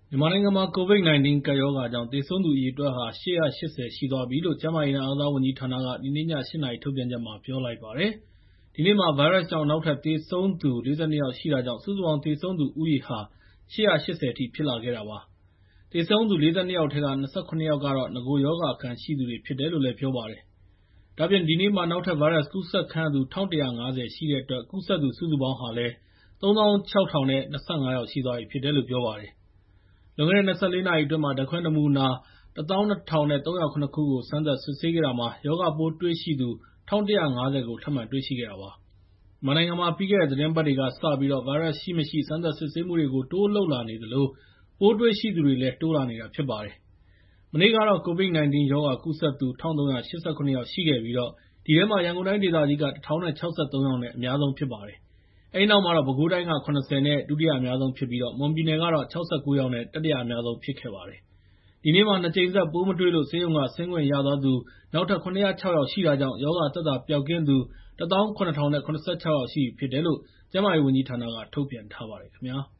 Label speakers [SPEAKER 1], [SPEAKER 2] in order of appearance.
[SPEAKER 1] မြန်မာနိုင်ငံမှာ COVID-19 ကပ်ရောဂါကြောင့် သေဆုံးသူအရေအတွက်ဟာ ၈၈၀ ရှိသွားပြီလို့ ကျန်းမာရေးနဲ့ အားကစားဝန်ကြီးဌာနက ဒီနေ့ည ၈ နာရီ ထုတ်ပြန်ချက်မှာ ပြောလိုက်ပါတယ်။ ဒီနေ့မှာ ဗိုင်းရပ်စ်ကြောင့် နောက်ထပ် သေဆုံးသူ ၄၂ ယောက်ရှိတာကြောင့် စုစုပေါင်း သေဆုံးသူဦးရေဟာ ၈၈၀ အထိ ဖြစ်လာခဲ့တာပါ။ သေဆုံးသူ ၄၂ ယောက်ထဲက ၂၇ ယောက်ကတော့ နဂိုရောဂါအခံရှိသူတွေ ဖြစ်တယ်လို့ ပြောပါတယ်။ ဒါ့အပြင် ဒီနေ့မှာ နောက်ထပ် ဗိုင်းရပ်စ်ကူးစက်ခံရသူ ၁,၁၅၀ ရှိတဲ့အတွက် ကူးစက်သူ စုစုပေါင်းဟာလည်း ၃၆,၀၂၅ ယောက် ရှိသွားပြီဖြစ်တယ်လို့ ပြောပါတယ်။ လွန်ခဲ့တဲ့ ၂၄ နာရီအတွင်း ဓာတ်ခွဲနမူနာ ၁၂,၃၀၇ ခုကို စမ်းသပ်စစ်ဆေးခဲ့တာမှာ ရောဂါပိုးတွေ့ရှိသူ ၁,၁၅၀ ကို ထပ်မံတွေ့ရှိခဲ့တာပါ။ မြန်မာနိုင်ငံမှာ ပြီးခဲ့တဲ့ သီတင်းပတ်တွေကစပြီး ဗိုင်းရပ်စ်ရှိမရှိ စမ်းသပ်စစ်ဆေးမှုတွေကို တိုးလုပ်လာနေသလို ပိုးတွေ့ရှိသူတွေလည်း တိုးလာနေတာ ဖြစ်ပါတယ်။ မနေ့ကတော့ COVID-19 ရောဂါကူးစက်သူ ၁,၃၈၇ ယောက်ရှိခဲ့ပြီး အဲဒီထဲမှာ ရန်ကုန်တိုင်းဒေသကြီးက ၁,၀၆၃ ယောက်နဲ့ အများဆုံးဖြစ်ပါတယ်။ အဲဒီနောက်မှာတော့ ပဲခူးတိုင်းက ၇၀ နဲ့ ဒုတိယအများဆုံးဖြစ်ပြီး မွန်ပြည်နယ်က ၆၉ ယောက်နဲ့ တတိယအများဆုံး ဖြစ်ခဲ့ပါတယ်။ ဒီနေ့မှာ ၂ ကြိမ်ဆက် ပိုးမတွေ့လို့ ဆေးရုံက ဆင်းခွင့်ရသွားသူ နောက်ထပ် ၇၀၆ ယောက်ရှိတာကြောင့် ရောဂါသက်သာပျောက်ကင်းသူ ၁၇,၀၇၆ ယောက်ရှိပြီဖြစ်တယ်လို့ ကျန်းမာရေးဝန်ကြီးဌာနက ထုတ်ပြန်ထားပါတယ်ခင်ဗျာ။